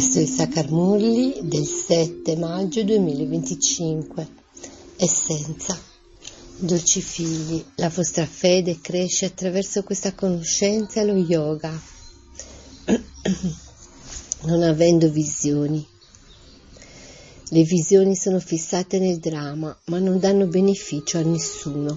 Testo di Sakarmurli del 7 maggio 2025. Essenza. Dolci figli, la vostra fede cresce attraverso questa conoscenza e lo yoga, non avendo visioni. Le visioni sono fissate nel dramma, ma non danno beneficio a nessuno.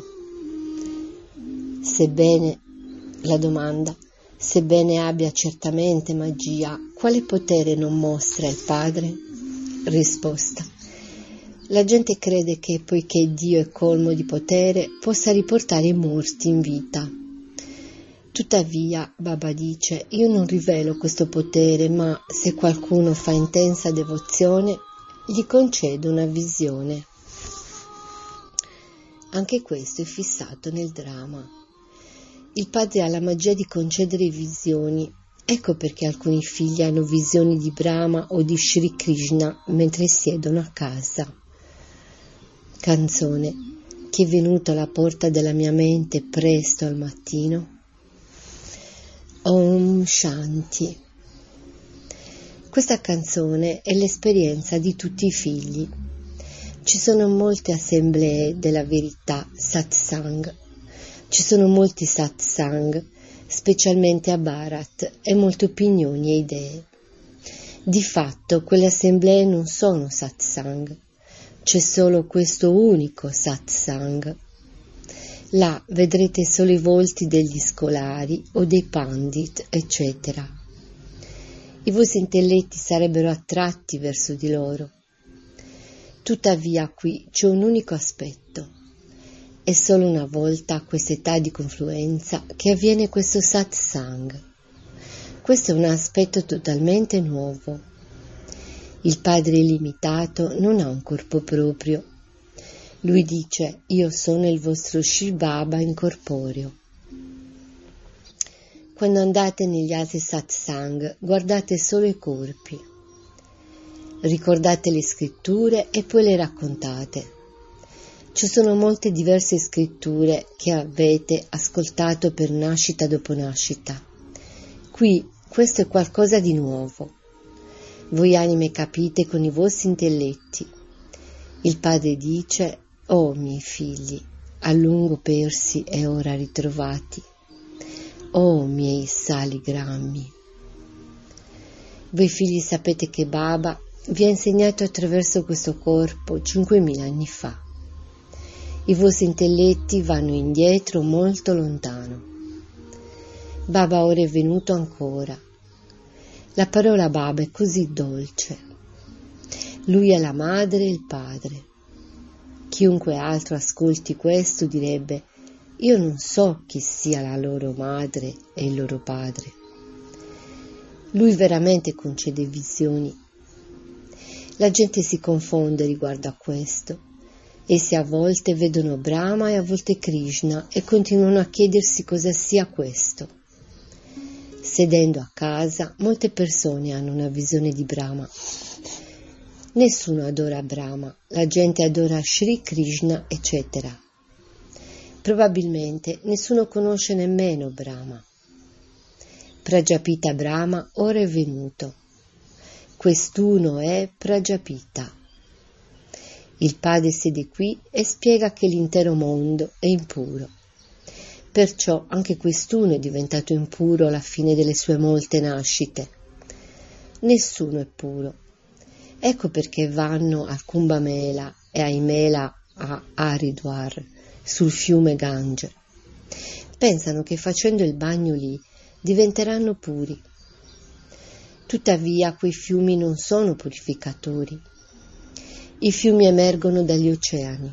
Sebbene, la domanda, sebbene abbia certamente magia, quale potere non mostra il Padre? Risposta. La gente crede che, poiché Dio è colmo di potere, possa riportare i morti in vita. Tuttavia, Baba dice, io non rivelo questo potere, ma se qualcuno fa intensa devozione, gli concedo una visione. Anche questo è fissato nel dramma. Il padre ha la magia di concedere visioni, ecco perché alcuni figli hanno visioni di Brahma o di Shri Krishna mentre siedono a casa. Canzone. Chi è venuto alla porta della mia mente presto al mattino? Om Shanti. Questa canzone è l'esperienza di tutti i figli. Ci sono molte assemblee della verità, satsang. Ci sono molti satsang, specialmente a Bharat, e molte opinioni e idee. Di fatto, quelle assemblee non sono satsang. C'è solo questo unico satsang. Là vedrete solo i volti degli scolari o dei pandit, eccetera. I vostri intelletti sarebbero attratti verso di loro. Tuttavia qui c'è un unico aspetto. È solo una volta a quest'età di confluenza che avviene questo satsang. Questo è un aspetto totalmente nuovo. Il Padre illimitato non ha un corpo proprio. Lui dice, io sono il vostro Shri Baba incorporeo. Quando andate negli altri satsang, guardate solo i corpi. Ricordate le scritture e poi le raccontate. Ci sono molte diverse scritture che avete ascoltato per nascita dopo nascita. Qui questo è qualcosa di nuovo. Voi anime capite con i vostri intelletti. Il Padre dice, oh miei figli, a lungo persi e ora ritrovati. Oh miei saligrammi. Voi figli sapete che Baba vi ha insegnato attraverso questo corpo 5.000 anni fa. I vostri intelletti vanno indietro molto lontano. Baba ora è venuto ancora. La parola Baba è così dolce. Lui è la madre e il padre. Chiunque altro ascolti questo direbbe, io non so chi sia la loro madre e il loro padre. Lui veramente concede visioni. La gente si confonde riguardo a questo. Essi a volte vedono Brahma e a volte Krishna e continuano a chiedersi cosa sia questo. Sedendo a casa, molte persone hanno una visione di Brahma. Nessuno adora Brahma, la gente adora Shri Krishna, eccetera. Probabilmente nessuno conosce nemmeno Brahma. Prajapita Brahma ora è venuto. Quest'uno è Prajapita. Il Padre siede qui e spiega che l'intero mondo è impuro. Perciò anche quest'uno è diventato impuro alla fine delle sue molte nascite. Nessuno è puro. Ecco perché vanno al Kumbh Mela e ai Mela a Haridwar, sul fiume Gange. Pensano che facendo il bagno lì diventeranno puri. Tuttavia quei fiumi non sono purificatori. I fiumi emergono dagli oceani.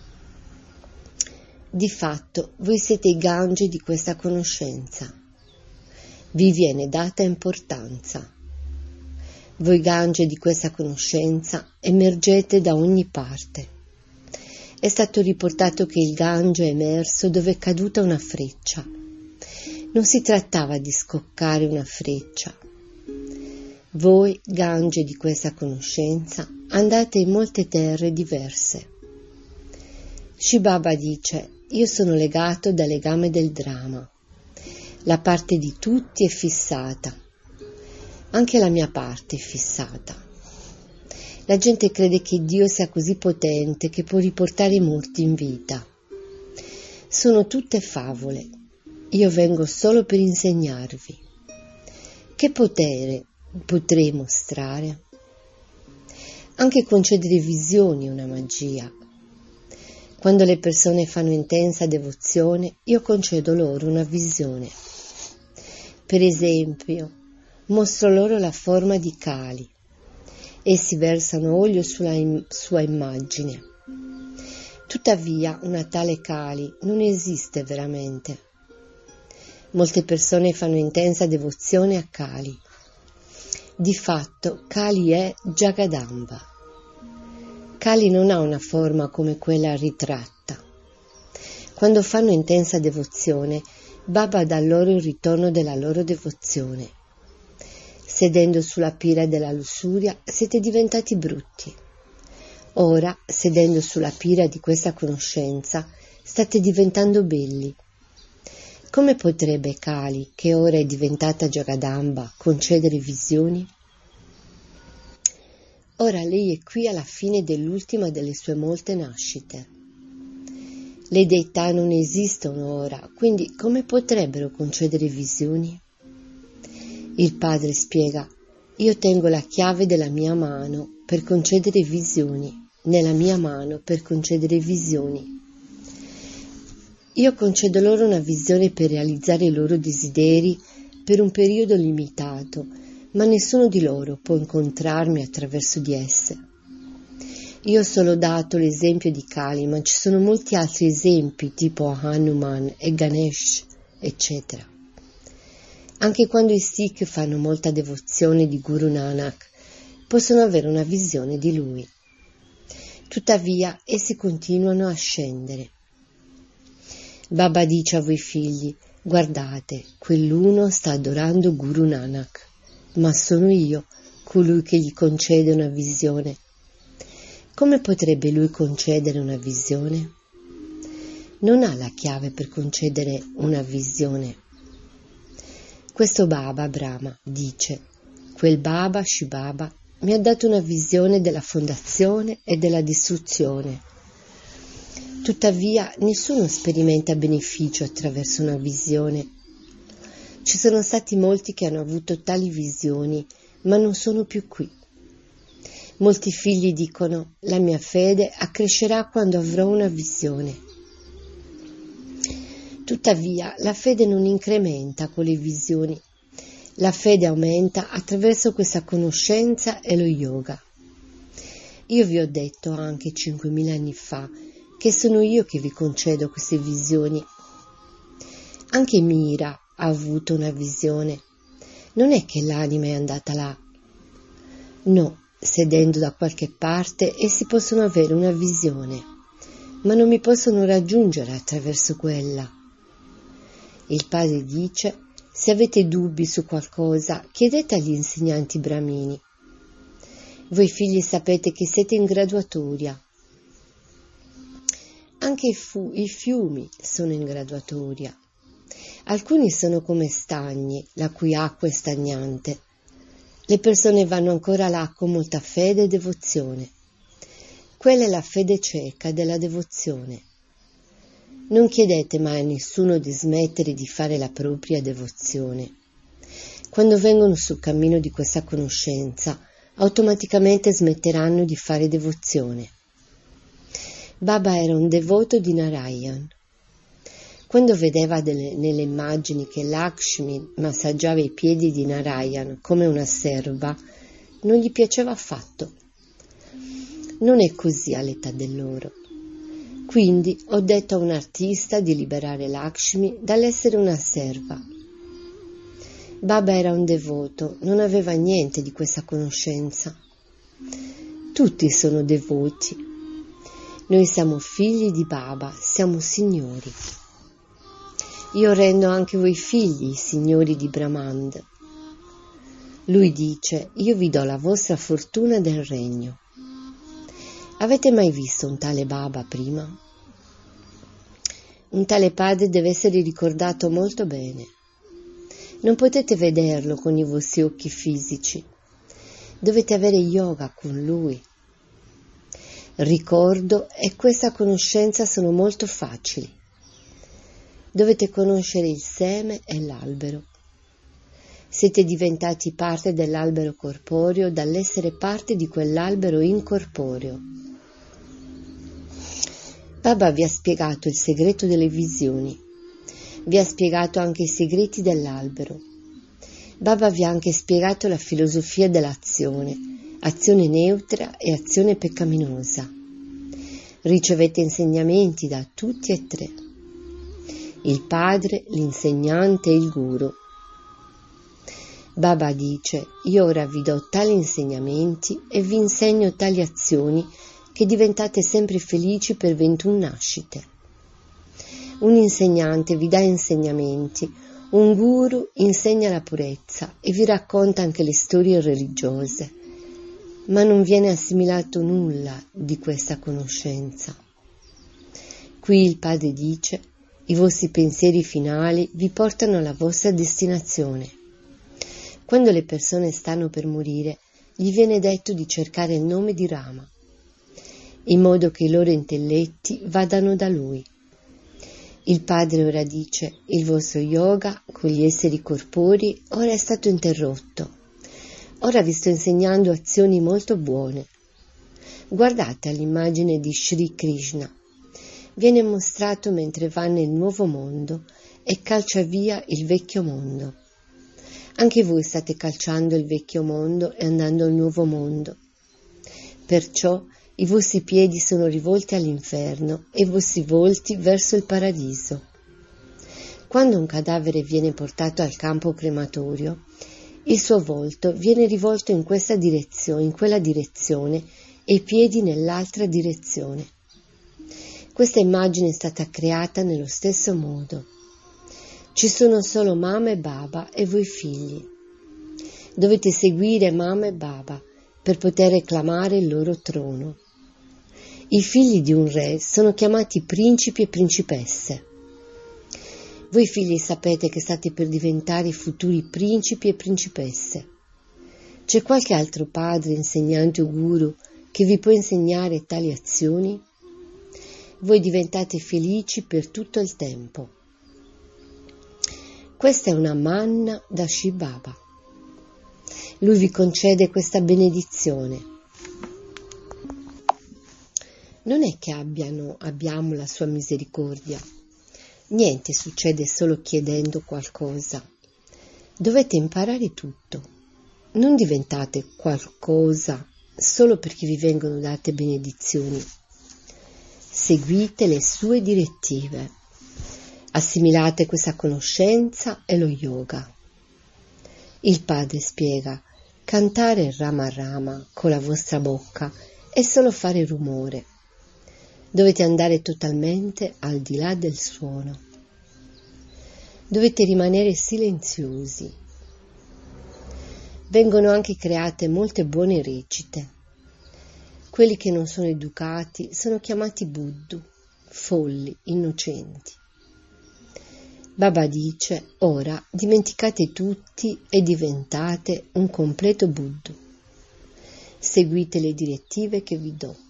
Di fatto, voi siete i Gange di questa conoscenza. Vi viene data importanza. Voi Gange di questa conoscenza emergete da ogni parte. È stato riportato che il Gange è emerso dove è caduta una freccia. Non si trattava di scoccare una freccia. Voi, Gange di questa conoscenza, andate in molte terre diverse. Shri Baba dice, io sono legato dal legame del dramma. La parte di tutti è fissata. Anche la mia parte è fissata. La gente crede che Dio sia così potente che può riportare i morti in vita. Sono tutte favole. Io vengo solo per insegnarvi. Che potere potrei mostrare? Anche concedere visioni è una magia. Quando le persone fanno intensa devozione, io concedo loro una visione. Per esempio, mostro loro la forma di Kali. Essi versano olio sulla sua immagine. Tuttavia, una tale Kali non esiste veramente. Molte persone fanno intensa devozione a Kali. Di fatto, Kali è Jagadamba. Kali non ha una forma come quella ritratta. Quando fanno intensa devozione, Baba dà loro il ritorno della loro devozione. Sedendo sulla pira della lussuria siete diventati brutti. Ora, sedendo sulla pira di questa conoscenza, state diventando belli. Come potrebbe Kali, che ora è diventata Jagadamba, concedere visioni? Ora lei è qui alla fine dell'ultima delle sue molte nascite. Le deità non esistono ora, quindi come potrebbero concedere visioni? Il padre spiega: io tengo la chiave della mia mano per concedere visioni, nella mia mano per concedere visioni. Io concedo loro una visione per realizzare i loro desideri per un periodo limitato, ma nessuno di loro può incontrarmi attraverso di esse. Io ho solo dato l'esempio di Kali, ma ci sono molti altri esempi tipo Hanuman e Ganesh, eccetera. Anche quando i Sikh fanno molta devozione di Guru Nanak, possono avere una visione di lui. Tuttavia, essi continuano a scendere. Baba dice a voi figli: guardate, quell'uno sta adorando Guru Nanak, ma sono io colui che gli concede una visione. Come potrebbe lui concedere una visione? Non ha la chiave per concedere una visione. Questo Baba, Brahma, dice: quel Baba, Shivaba, mi ha dato una visione della fondazione e della distruzione. Tuttavia, nessuno sperimenta beneficio attraverso una visione. Ci sono stati molti che hanno avuto tali visioni, ma non sono più qui. Molti figli dicono: la mia fede accrescerà quando avrò una visione. Tuttavia, la fede non incrementa con le visioni. La fede aumenta attraverso questa conoscenza e lo yoga. Io vi ho detto anche 5.000 anni fa che sono io che vi concedo queste visioni. Anche Mira ha avuto una visione. Non è che l'anima è andata là. No, sedendo da qualche parte essi possono avere una visione, ma non mi possono raggiungere attraverso quella. Il padre dice: se avete dubbi su qualcosa, chiedete agli insegnanti brahmini. Voi figli sapete che siete in graduatoria. Anche i fiumi sono in graduatoria. Alcuni sono come stagni, la cui acqua è stagnante. Le persone vanno ancora là con molta fede e devozione. Quella è la fede cieca della devozione. Non chiedete mai a nessuno di smettere di fare la propria devozione. Quando vengono sul cammino di questa conoscenza, automaticamente smetteranno di fare devozione. Baba era un devoto di Narayan. Quando vedeva nelle immagini che Lakshmi massaggiava i piedi di Narayan come una serva, non gli piaceva affatto. Non è così all'età dell'oro. Quindi ho detto a un artista di liberare Lakshmi dall'essere una serva. Baba era un devoto, non aveva niente di questa conoscenza. Tutti sono devoti. Noi siamo figli di Baba, siamo signori. Io rendo anche voi figli i signori di Brahmand. Lui dice: io vi do la vostra fortuna del regno. Avete mai visto un tale Baba prima? Un tale padre deve essere ricordato molto bene. Non potete vederlo con i vostri occhi fisici. Dovete avere yoga con lui. Ricordo e questa conoscenza sono molto facili. Dovete conoscere il seme e l'albero. Siete diventati parte dell'albero corporeo dall'essere parte di quell'albero incorporeo. Baba vi ha spiegato il segreto delle visioni. Vi ha spiegato anche i segreti dell'albero. Baba vi ha anche spiegato la filosofia dell'azione, azione neutra e azione peccaminosa. Ricevete insegnamenti da tutti e tre: il padre, l'insegnante e il guru. Baba dice: io ora vi do tali insegnamenti e vi insegno tali azioni che diventate sempre felici per 21 nascite. Un insegnante vi dà insegnamenti, un guru insegna la purezza e vi racconta anche le storie religiose, ma non viene assimilato nulla di questa conoscenza. Qui il padre dice: i vostri pensieri finali vi portano alla vostra destinazione. Quando le persone stanno per morire, gli viene detto di cercare il nome di Rama, in modo che i loro intelletti vadano da lui. Il padre ora dice: il vostro yoga con gli esseri corporei ora è stato interrotto. Ora vi sto insegnando azioni molto buone. Guardate all'immagine di Sri Krishna. Viene mostrato mentre va nel nuovo mondo e calcia via il vecchio mondo. Anche voi state calciando il vecchio mondo e andando al nuovo mondo. Perciò i vostri piedi sono rivolti all'inferno e i vostri volti verso il paradiso. Quando un cadavere viene portato al campo crematorio, il suo volto viene rivolto in questa direzione, in quella direzione, e i piedi nell'altra direzione. Questa immagine è stata creata nello stesso modo. Ci sono solo mamma e baba e voi figli. Dovete seguire mamma e baba per poter reclamare il loro trono. I figli di un re sono chiamati principi e principesse. Voi figli sapete che state per diventare i futuri principi e principesse. C'è qualche altro padre, insegnante o guru che vi può insegnare tali azioni? Voi diventate felici per tutto il tempo. Questa è una manna da Shiv Baba. Lui vi concede questa benedizione. Non è che abbiamo la sua misericordia. Niente succede solo chiedendo qualcosa. Dovete imparare tutto. Non diventate qualcosa solo perché vi vengono date benedizioni. Seguite le sue direttive. Assimilate questa conoscenza e lo yoga. Il padre spiega: cantare Rama Rama con la vostra bocca è solo fare rumore. Dovete andare totalmente al di là del suono. Dovete rimanere silenziosi. Vengono anche create molte buone recite. Quelli che non sono educati sono chiamati Buddhu, folli, innocenti. Baba dice: ora dimenticate tutti e diventate un completo Buddha. Seguite le direttive che vi do.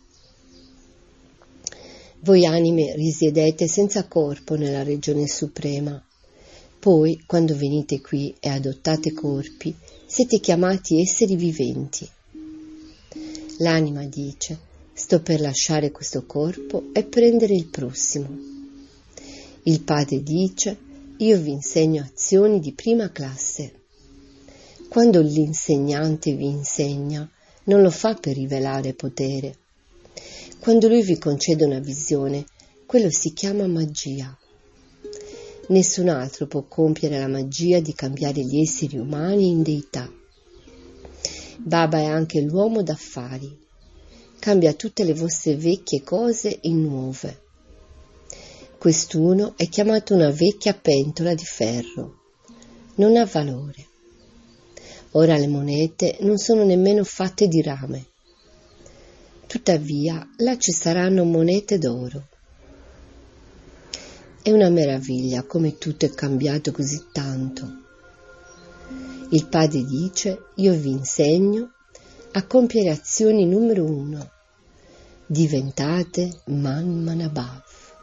Voi anime risiedete senza corpo nella regione suprema. Poi, quando venite qui e adottate corpi, siete chiamati esseri viventi. L'anima dice: sto per lasciare questo corpo e prendere il prossimo. Il padre dice: io vi insegno azioni di prima classe. Quando l'insegnante vi insegna, non lo fa per rivelare potere. Quando lui vi concede una visione, quello si chiama magia. Nessun altro può compiere la magia di cambiare gli esseri umani in deità. Baba è anche l'uomo d'affari. Cambia tutte le vostre vecchie cose in nuove. Quest'uno è chiamato una vecchia pentola di ferro. Non ha valore. Ora le monete non sono nemmeno fatte di rame. Tuttavia, là ci saranno monete d'oro. È una meraviglia come tutto è cambiato così tanto. Il padre dice: io vi insegno a compiere azioni numero 1. Diventate Man Manabhav.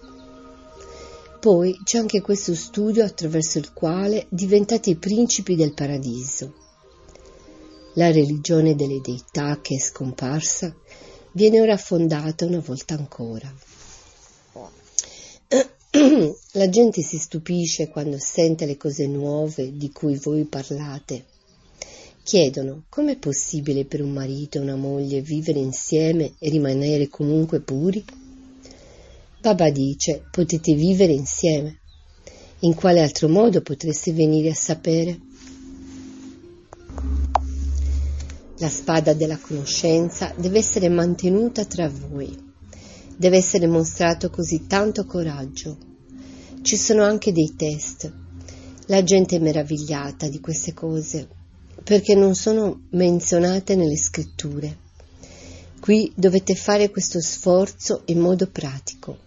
Poi c'è anche questo studio attraverso il quale diventate i principi del paradiso. La religione delle deità che è scomparsa viene ora fondata una volta ancora. La gente si stupisce quando sente le cose nuove di cui voi parlate. Chiedono: com'è possibile per un marito e una moglie vivere insieme e rimanere comunque puri? Baba dice: potete vivere insieme. In quale altro modo potreste venire a sapere? La spada della conoscenza deve essere mantenuta tra voi. Deve essere mostrato così tanto coraggio. Ci sono anche dei test. La gente è meravigliata di queste cose, perché non sono menzionate nelle scritture. Qui dovete fare questo sforzo in modo pratico.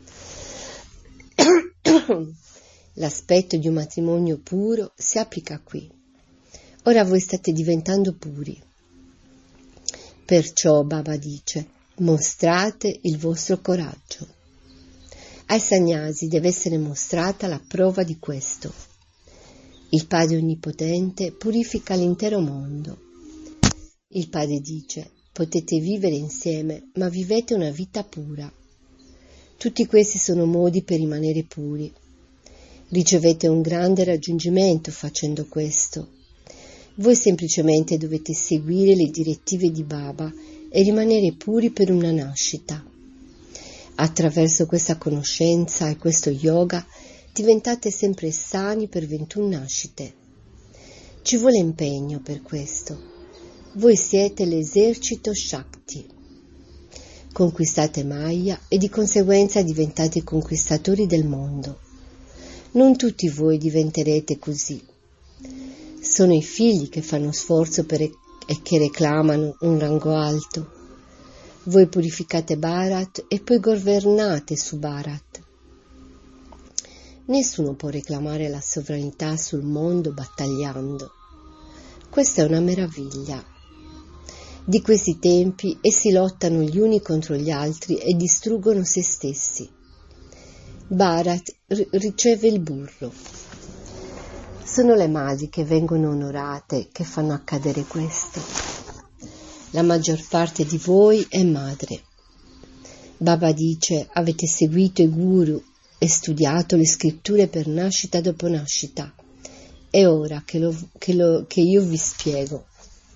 L'aspetto di un matrimonio puro si applica qui. Ora voi state diventando puri. Perciò Baba dice: mostrate il vostro coraggio. Ai sannyasi deve essere mostrata la prova di questo. Il Padre Onnipotente purifica l'intero mondo. Il Padre dice: potete vivere insieme, ma vivete una vita pura. Tutti questi sono modi per rimanere puri. Ricevete un grande raggiungimento facendo questo. Voi semplicemente dovete seguire le direttive di Baba e rimanere puri per una nascita. Attraverso questa conoscenza e questo yoga diventate sempre sani per 21 nascite. Ci vuole impegno per questo. Voi siete l'esercito Shakti. Conquistate Maya e di conseguenza diventate conquistatori del mondo. Non tutti voi diventerete così. Sono i figli che fanno sforzo e che reclamano un rango alto. Voi purificate Bharat e poi governate su Bharat. Nessuno può reclamare la sovranità sul mondo battagliando. Questa è una meraviglia. Di questi tempi essi lottano gli uni contro gli altri e distruggono se stessi. Bharat riceve il burro. Sono le madri che vengono onorate che fanno accadere questo. La maggior parte di voi è madre. Baba dice: avete seguito i guru e studiato le scritture per nascita dopo nascita. È ora che io vi spiego.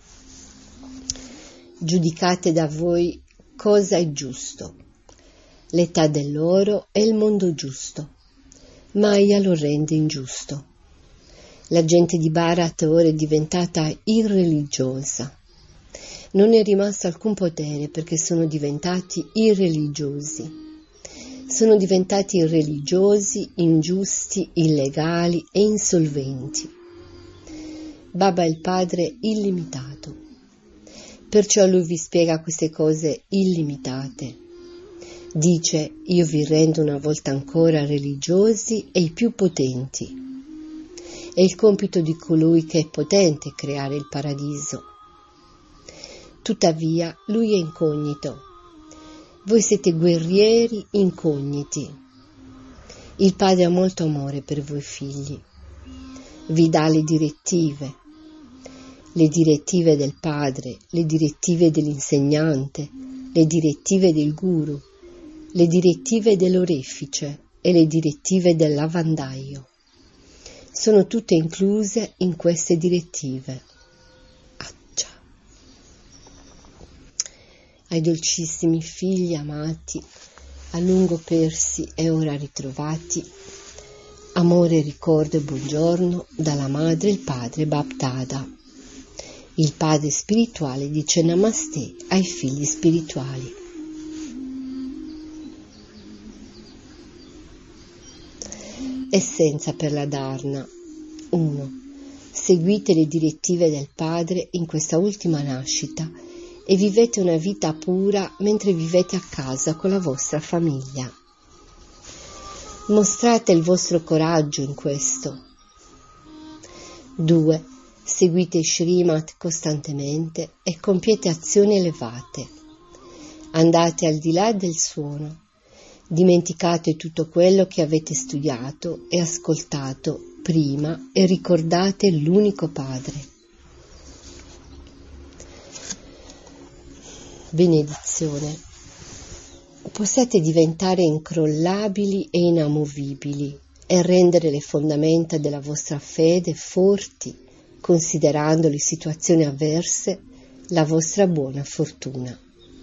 Giudicate da voi cosa è giusto. L'età dell'oro è il mondo giusto. Maya lo rende ingiusto. La gente di Bharat ora è diventata irreligiosa. Non è rimasto alcun potere perché sono diventati irreligiosi. Sono diventati irreligiosi, ingiusti, illegali e insolventi. Baba è il Padre illimitato. Perciò lui vi spiega queste cose illimitate. Dice: io vi rendo una volta ancora religiosi e i più potenti. È il compito di colui che è potente creare il paradiso. Tuttavia, lui è incognito. Voi siete guerrieri incogniti. Il Padre ha molto amore per voi figli. Vi dà le direttive del Padre, le direttive dell'insegnante, le direttive del Guru, le direttive dell'orefice e le direttive del lavandaio. Sono tutte incluse in queste direttive. Accia. Ai dolcissimi figli amati, a lungo persi e ora ritrovati, amore, ricordo e buongiorno dalla madre e il padre Bapdada. Il padre spirituale dice Namaste ai figli spirituali. Essenza per la Dharna. 1. Seguite le direttive del Padre in questa ultima nascita e vivete una vita pura mentre vivete a casa con la vostra famiglia. Mostrate il vostro coraggio in questo. 2. Seguite Shrimat costantemente e compiete azioni elevate. Andate al di là del suono. Dimenticate tutto quello che avete studiato e ascoltato prima e ricordate l'unico Padre. Benedizione. Possiate diventare incrollabili e inamovibili e rendere le fondamenta della vostra fede forti, considerando le situazioni avverse la vostra buona fortuna.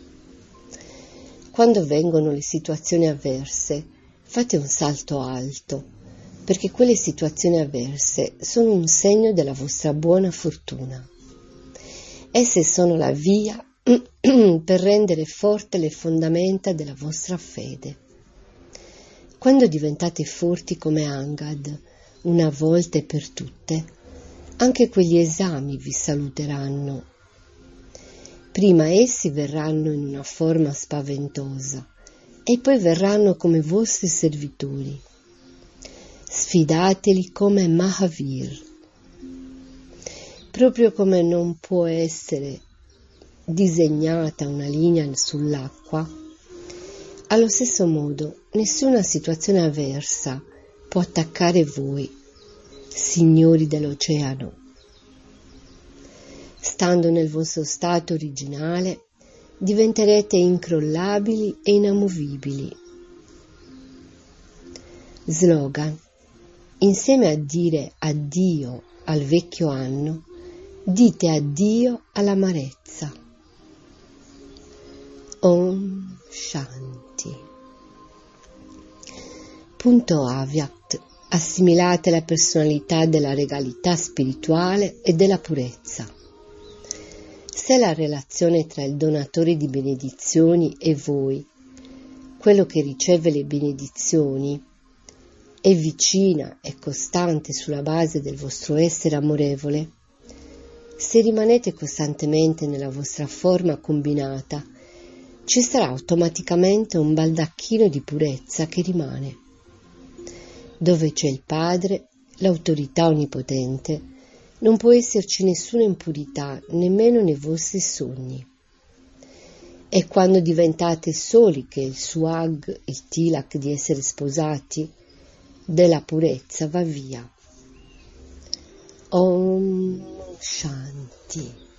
Quando vengono le situazioni avverse, fate un salto alto, perché quelle situazioni avverse sono un segno della vostra buona fortuna. Esse sono la via per rendere forte le fondamenta della vostra fede. Quando diventate forti come Angad, una volta e per tutte, anche quegli esami vi saluteranno. Prima essi verranno in una forma spaventosa e poi verranno come vostri servitori. Sfidateli come Mahavir. Proprio come non può essere disegnata una linea sull'acqua, allo stesso modo nessuna situazione avversa può attaccare voi, signori dell'oceano. Stando nel vostro stato originale, diventerete incrollabili e inamovibili. Slogan: insieme a dire addio al vecchio anno, dite addio all'amarezza. Om Shanti. Punto Avyakt. Assimilate la personalità della regalità spirituale e della purezza. Se la relazione tra il donatore di benedizioni e voi, quello che riceve le benedizioni, è vicina e costante sulla base del vostro essere amorevole, se rimanete costantemente nella vostra forma combinata, ci sarà automaticamente un baldacchino di purezza che rimane. Dove c'è il Padre, l'autorità onnipotente, non può esserci nessuna impurità, nemmeno nei vostri sogni. È quando diventate soli che il swag, il tilak di essere sposati, della purezza va via. Om Shanti.